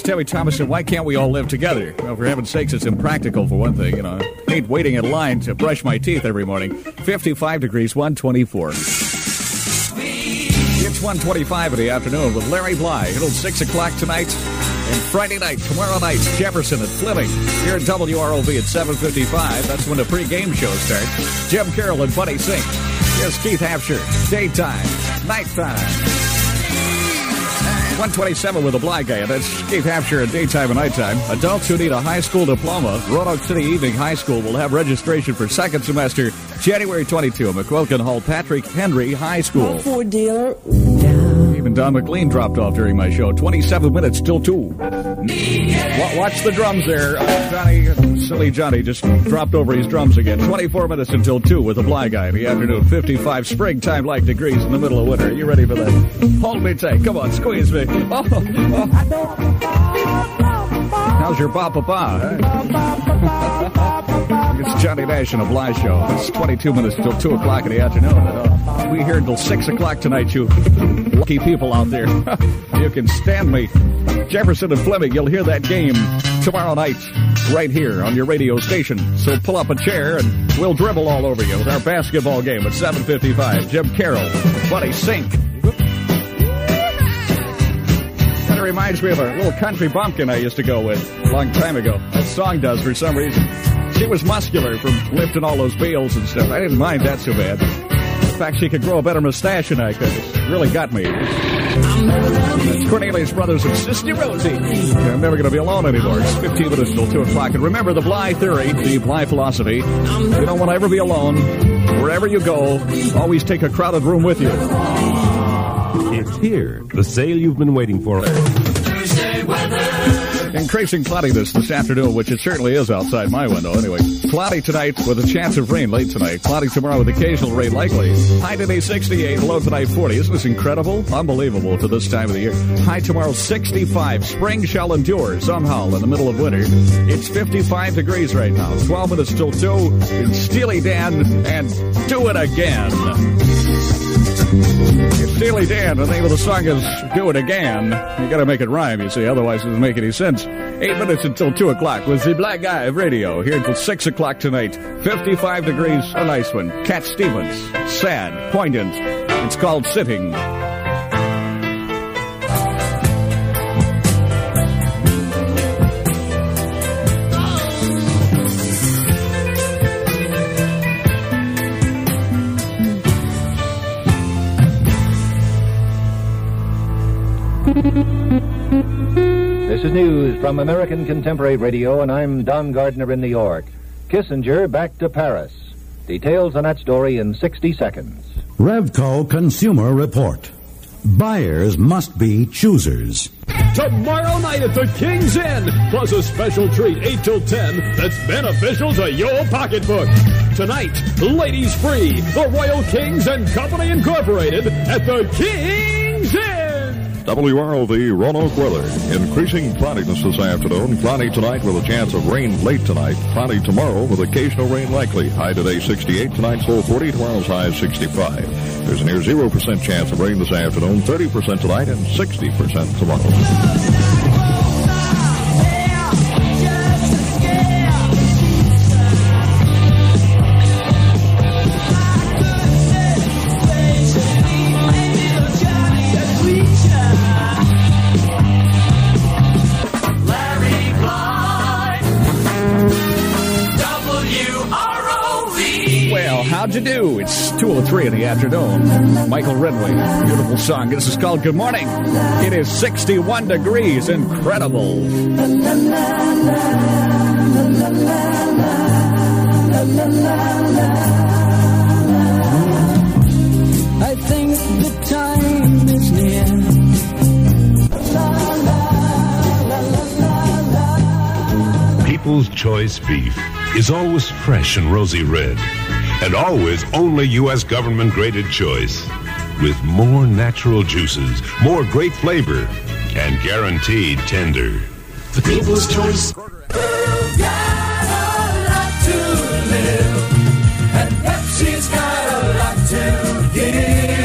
Timmy Thomason, why can't we all live together? Well, for heaven's sakes, it's impractical for one thing. I hate waiting in line to brush my teeth every morning. 55 degrees, 124. It's 125 in the afternoon with Larry Bly. It'll 6 o'clock tonight. And Friday night, tomorrow night, Jefferson and Fleming. Here at WROV at 7:55. That's when the pre-game show starts. Jim Carroll and Buddy Sink. Here's Keith Hampshire. Daytime, nighttime. 127 with a Bly guy. That's Keith Hampshire at daytime and nighttime. Adults who need a high school diploma, Roanoke City Evening High School will have registration for second semester January 22. McQuilkin Hall Patrick Henry High School. Ford dealer. Even Don McLean dropped off during my show. 27 minutes till 2. Watch the drums there. Silly Johnny just dropped over his drums again. 24 minutes until 2 with the Bly guy in the afternoon. 55 springtime-like degrees in the middle of winter. You ready for that? Hold me tight. Come on, squeeze me. Oh. How's your ba-ba-ba? It's Johnny Nash and a Bly show. It's 22 minutes till 2 o'clock in the afternoon. We here until 6 o'clock tonight, you lucky people out there. You can stand me. Jefferson and Fleming, you'll hear that game tomorrow night right here on your radio station. So pull up a chair and we'll dribble all over you with our basketball game at 7:55. Jim Carroll, Buddy Sink. That reminds me of a little country bumpkin I used to go with a long time ago. That song does for some reason. She was muscular from lifting all those bales and stuff. I didn't mind that so bad. In fact, she could grow a better mustache than I could. It really got me. It's Cornelius Brothers and Sister Rosie. I'm never going to be alone anymore. It's 15 minutes till 2 o'clock. And remember the Bly theory, the Bly philosophy. You don't want to ever be alone. Wherever you go, always take a crowded room with you. It's here, the sale you've been waiting for. Tuesday weather. Increasing cloudiness this afternoon, which it certainly is outside my window anyway. Cloudy tonight with a chance of rain late tonight. Cloudy tomorrow with occasional rain likely. High today 68, low tonight 40. Isn't this incredible? Unbelievable for this time of the year. High tomorrow 65. Spring shall endure somehow in the middle of winter. It's 55 degrees right now. 12 minutes till 2. It's Steely Dan and Do It Again. It's Steely Dan. The name of the song is Do It Again. You gotta make it rhyme, you see, otherwise it doesn't make any sense. 8 minutes until 2 o'clock with the Black Guy of Radio. Here until 6 o'clock tonight. 55 degrees, a nice one. Cat Stevens. Sad, poignant. It's called Sitting. This is news from American Contemporary Radio, and I'm Don Gardner in New York. Kissinger back to Paris. Details on that story in 60 seconds. Revco Consumer Report. Buyers must be choosers. Tomorrow night at the King's Inn, plus a special treat 8 till 10 that's beneficial to your pocketbook. Tonight, ladies free, the Royal Kings and Company Incorporated at the King's Inn. WROV Roanoke weather. Increasing cloudiness this afternoon. Cloudy tonight with a chance of rain late tonight. Cloudy tomorrow with occasional rain likely. High today 68, tonight's low 40, tomorrow's high 65. There's a near 0% chance of rain this afternoon, 30% tonight, and 60% tomorrow. How'd you do? It's 2:03 in the afternoon. Michael Redway, beautiful song. This is called Good Morning. It is 61 degrees. Incredible. I think the time is near. People's Choice beef is always fresh and rosy red, and always only U.S. government-graded choice, with more natural juices, more great flavor, and guaranteed tender. The People's Choice. You've got a lot to live, and Pepsi's got a lot to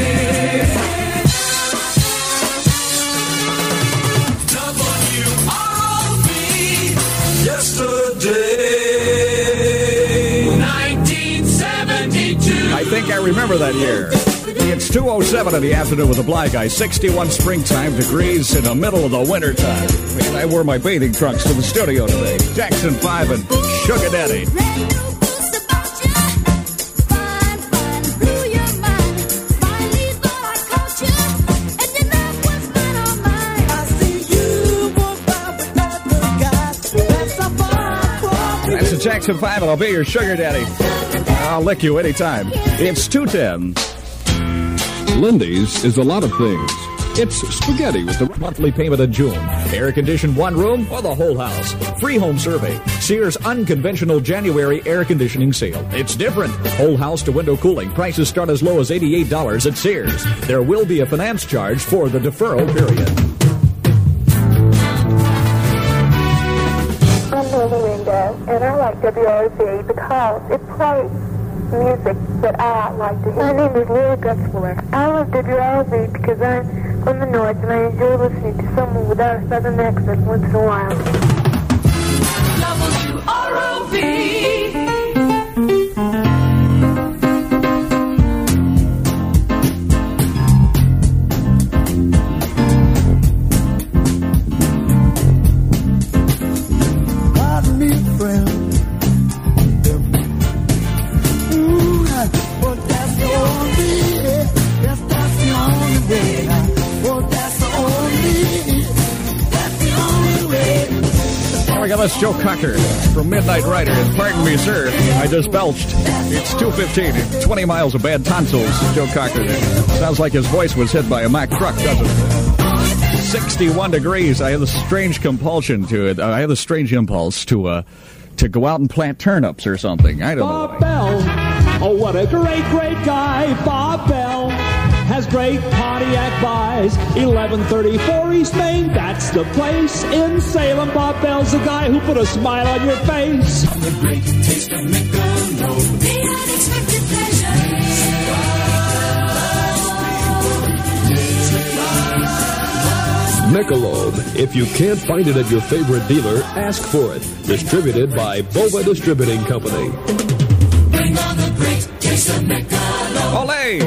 give. WROV. remember that year. It's 2:07 in the afternoon with a Black Guy. 61 springtime degrees in the middle of the winter time. Man, I wore my bathing trunks to the studio today. Jackson 5 and Sugar Daddy. That's the Jackson 5 and I'll be your Sugar Daddy. I'll lick you anytime. It's 2:10. Lindy's is a lot of things. It's spaghetti with the Monthly payment in June. Air-conditioned one room or the whole house. Free home survey. Sears Unconventional January air conditioning sale. It's different. Whole house to window cooling. Prices start as low as $88 at Sears. There will be a finance charge for the deferral period. I'm Melinda, and I like WRZ because it plays music that I like to hear. My name is Laura Gutzler. I love WRZ because I'm from the North and I enjoy listening to someone without a southern accent once in a while. WROV. Pardon me, friend. But that's the only way. Yes, that's the only way. Well, that's the only way. Oh my God, that's Joe Cocker from Midnight Rider. And pardon me, sir, I just belched. It's 2:15. 20 miles of bad tonsils. Joe Cocker there. Sounds like his voice was hit by a Mack truck, doesn't it? 61 degrees. I have a strange compulsion to it. I have a strange impulse to go out and plant turnips or something. I don't know. Bob Bell. Oh, what a great, great guy. Bob Bell has great Pontiac buys. 1134 East Main, that's the place in Salem. Bob Bell's the guy who put a smile on your face. The great taste of Michelob. The unexpected Michelob. If you can't find it at your favorite dealer, ask for it. Distributed by Bova Distributing Company. Bring on the great taste of Michelob. Olé!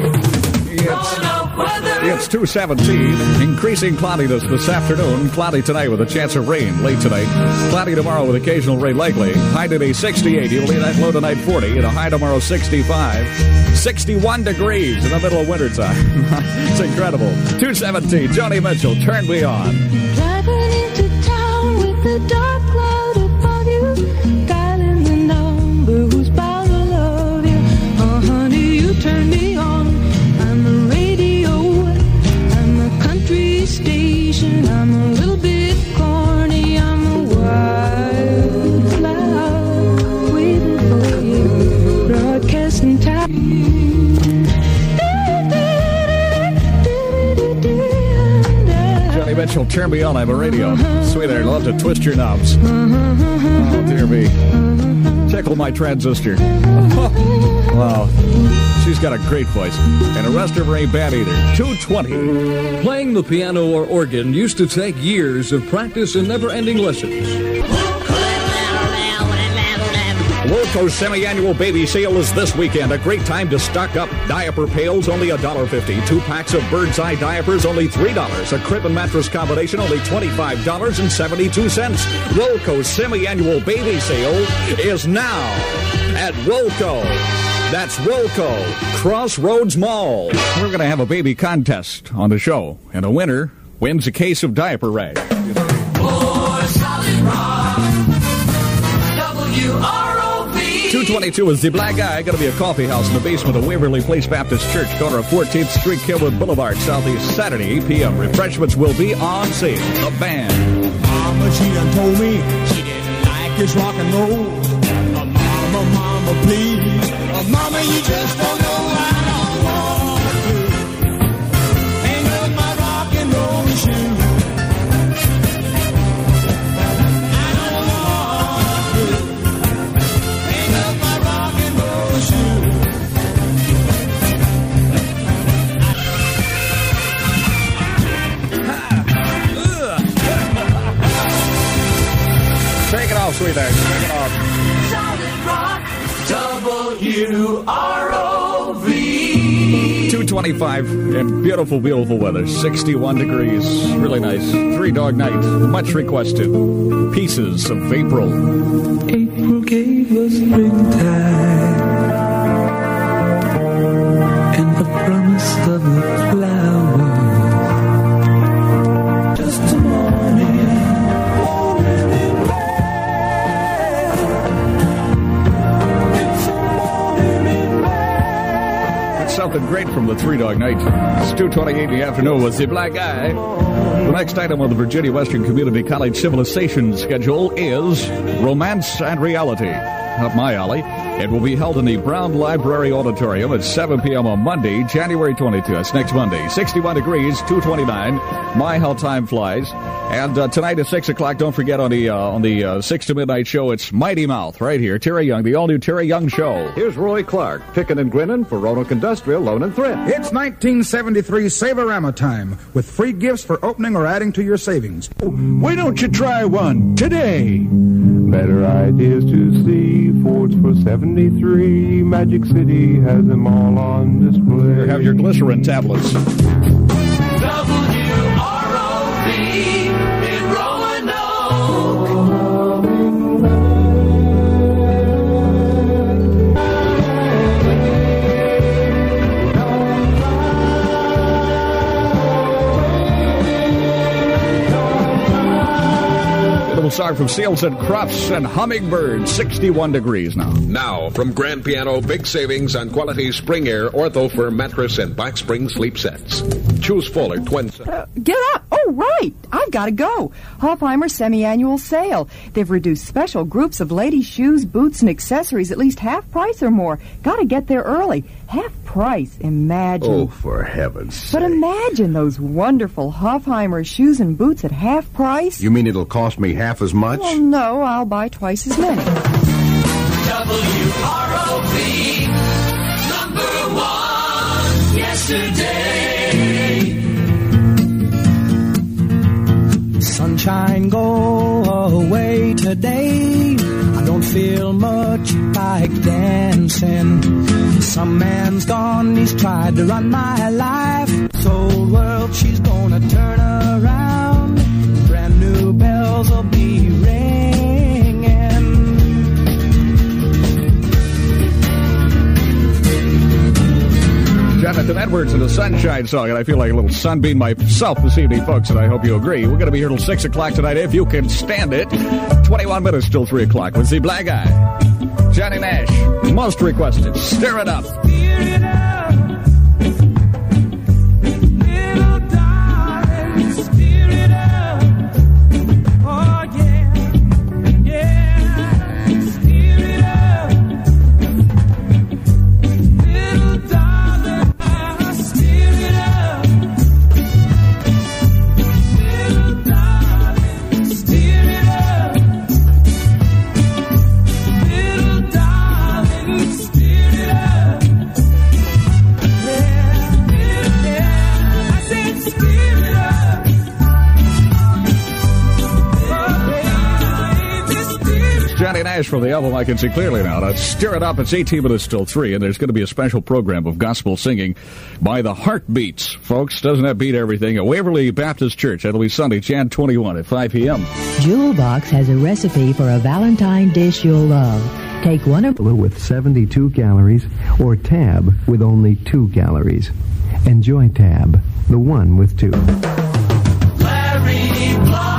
It's 2:17. Increasing cloudiness this afternoon. Cloudy tonight with a chance of rain late tonight. Cloudy tomorrow with occasional rain likely. High today 68. You'll leave that low tonight 40. And a high tomorrow 65. 61 degrees in the middle of wintertime. It's incredible. 2:17. Joni Mitchell, Turn Me On. Driving into town with the dark cloud above you. Dialing the number who's bound to love you. Oh, honey, you turn me on. I'm the radio. I'm the country station. I'm a little bit corny. I'm a wildflower waiting for you. Broadcasting time. Joni Mitchell, Turn Me On. I have a radio. Sweetheart, I'd love to twist your knobs. Oh, dear me. Tickle my transistor. Wow. She's got a great voice. And the rest of her ain't bad either. 2:20. Playing the piano or organ used to take years of practice and never-ending lessons. Wilco's semi-annual baby sale is this weekend. A great time to stock up. Diaper pails, only $1.50. 2 packs of Bird's Eye diapers, only $3. A crib and mattress combination, only $25.72. Wilco's semi-annual baby sale is now at Wilco. That's Wilco, Crossroads Mall. We're going to have a baby contest on the show, and the winner wins a case of diaper rag. More solid rock. WROV. 222 is the Black Guy. Going to be a coffee house in the basement of Waverly Place Baptist Church, corner of 14th Street, Kilwood Boulevard, Southeast, Saturday, 8 p.m. Refreshments will be on sale. The band. Mama, she done told me she didn't like this rock and roll. Mama, please. Mama, you just don't know I don't want to hang up my rock and roll shoes. I don't want to hang up my rock and roll shoes. Take it off, sweetheart. Take it off. Solid rock. WROV. 225 and beautiful, beautiful weather. 61 degrees. Really nice. Three Dog Night. Much requested. Pieces of April. April gave us springtime and the promise of the flowers. Just a morning in May. It's a morning in May. That's something great from the Three Dog Night. It's 2:28 in the afternoon with the Black Guy. The next item on the Virginia Western Community College Civilization schedule is Romance and Reality. Up my alley. It will be held in the Brown Library Auditorium at 7 p.m. on Monday, January 22. That's next Monday. 61 degrees, 2:29. My, how time flies. And tonight at 6 o'clock, don't forget on the 6 to midnight show, it's Mighty Mouth right here. Terry Young, the all-new Terry Young Show. Here's Roy Clark, picking and grinning for Roanoke Industrial Loan and Thrift. It's 1973 Save-A-Rama time with free gifts for opening or adding to your savings. Why don't you try one today? Better ideas to see. Fords for 73. Magic City has them all on display. Here, have your glycerin tablets. WROV in Roanoke. Little song from Seals and Crofts and Hummingbird. 61 degrees now. Now, from Grand Piano, big savings on quality Spring Air Ortho Firm mattress and Box Spring sleep sets. Choose Fuller twin. Get up! Oh, right! I've got to go. Hofheimer semi-annual sale. They've reduced special groups of ladies' shoes, boots, and accessories at least half price or more. Got to get there early. Half price. Imagine. Oh, for heaven's sake. But imagine those wonderful Hofheimer shoes and boots at half price. You mean it'll cost me half as much? Well, no, I'll buy twice as many. WROV, number one, yesterday. Sunshine, go away today. I don't feel much like dancing. Some man's gone, he's tried to run my life. This old world, she's gonna turn around. Brand new bells will be ringing. Jonathan Edwards and the Sunshine Song, and I feel like a little sunbeam myself this evening, folks, and I hope you agree. We're going to be here till 6 o'clock tonight, if you can stand it. 21 minutes till 3 o'clock with the Black Guy. Johnny Nash, most requested. Stir it up. From the album I Can See Clearly Now. Now, stir it up. It's 18 minutes till 3, and there's going to be a special program of gospel singing by the Heartbeats. Folks, doesn't that beat everything? At Waverly Baptist Church. That'll be Sunday, Jan 21 at 5 p.m. Jewel Box has a recipe for a Valentine dish you'll love. Take one of with 72 calories or Tab with only 2 calories. Enjoy Tab, the one with 2. Larry Bly.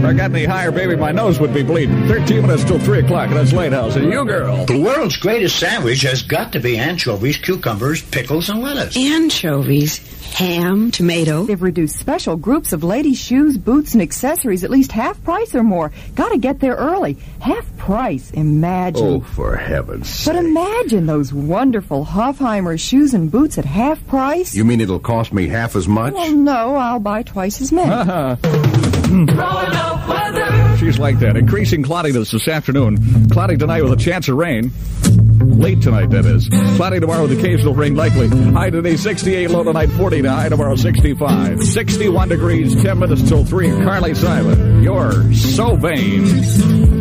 I got any higher, baby, my nose would be bleeding. 13 minutes till 3 o'clock. That's Late House. And you, girl. The world's greatest sandwich has got to be anchovies, cucumbers, pickles, and lettuce. Anchovies, ham, tomato. They've reduced special groups of ladies' shoes, boots, and accessories at least half price or more. Gotta get there early. Half price. Imagine. Oh, for heaven's sake. But imagine those wonderful Hofheimer shoes and boots at half price. You mean it'll cost me half as much? Well, no, I'll buy twice as many. Roanoke weather. She's like that. Increasing cloudiness this afternoon. Cloudy tonight with a chance of rain. Late tonight, that is. Cloudy tomorrow with occasional rain likely. High today 68, low tonight 40, to high tomorrow 65. 61 degrees, 10 minutes till 3. Carly Simon, you're so vain.